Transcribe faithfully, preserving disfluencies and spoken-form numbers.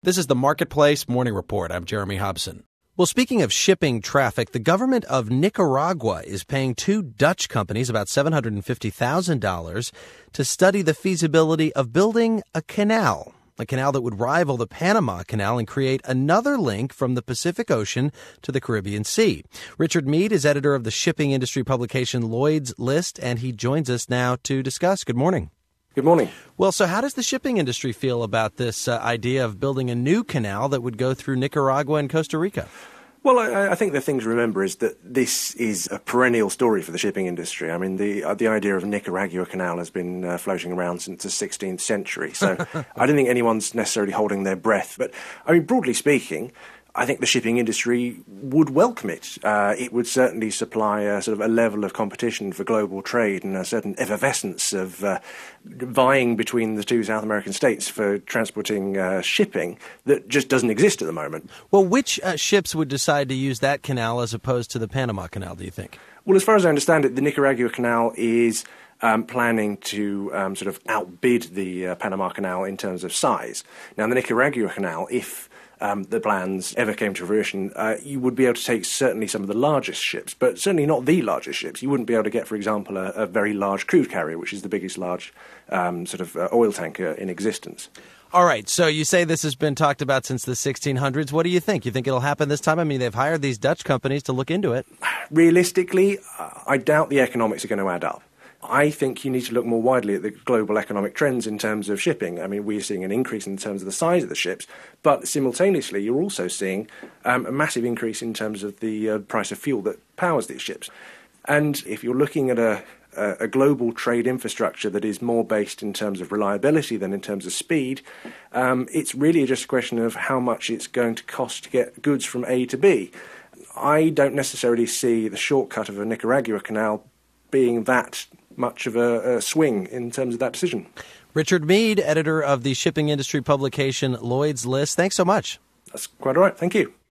This is the Marketplace Morning Report. I'm Jeremy Hobson. Well, speaking of shipping traffic, the government of Nicaragua is paying two Dutch companies about seven hundred fifty thousand dollars to study the feasibility of building a canal, a canal that would rival the Panama Canal and create another link from the Pacific Ocean to the Caribbean Sea. Richard Meade is editor of the shipping industry publication Lloyd's List, and he joins us now to discuss. Good morning. Good morning. Well, so how does the shipping industry feel about this uh, idea of building a new canal that would go through Nicaragua and Costa Rica? Well, I, I think the thing to remember is that this is a perennial story for the shipping industry. I mean, the uh, the idea of Nicaragua Canal has been uh, floating around since the sixteenth century, so I don't think anyone's necessarily holding their breath. But, I mean, broadly speaking, I think the shipping industry would welcome it. Uh, it would certainly supply a sort of a level of competition for global trade and a certain effervescence of uh, vying between the two South American states for transporting uh, shipping that just doesn't exist at the moment. Well, which uh, ships would decide to use that canal as opposed to the Panama Canal, do you think? Well, as far as I understand it, the Nicaragua Canal is Um, planning to um, sort of outbid the uh, Panama Canal in terms of size. Now, the Nicaragua Canal, if um, the plans ever came to fruition, uh, you would be able to take certainly some of the largest ships, but certainly not the largest ships. You wouldn't be able to get, for example, a, a very large crude carrier, which is the biggest large um, sort of uh, oil tanker in existence. All right, so you say this has been talked about since the sixteen hundreds. What do you think? You think it'll happen this time? I mean, they've hired these Dutch companies to look into it. Realistically, I doubt the economics are going to add up. I think you need to look more widely at the global economic trends in terms of shipping. I mean, we're seeing an increase in terms of the size of the ships, but simultaneously you're also seeing um, a massive increase in terms of the uh, price of fuel that powers these ships. And if you're looking at a, a, a global trade infrastructure that is more based in terms of reliability than in terms of speed, um, it's really just a question of how much it's going to cost to get goods from A to B. I don't necessarily see the shortcut of a Nicaragua Canal being that much of a, a swing in terms of that decision. Richard Meade, editor of the shipping industry publication Lloyd's List. Thanks so much. That's quite all right. Thank you.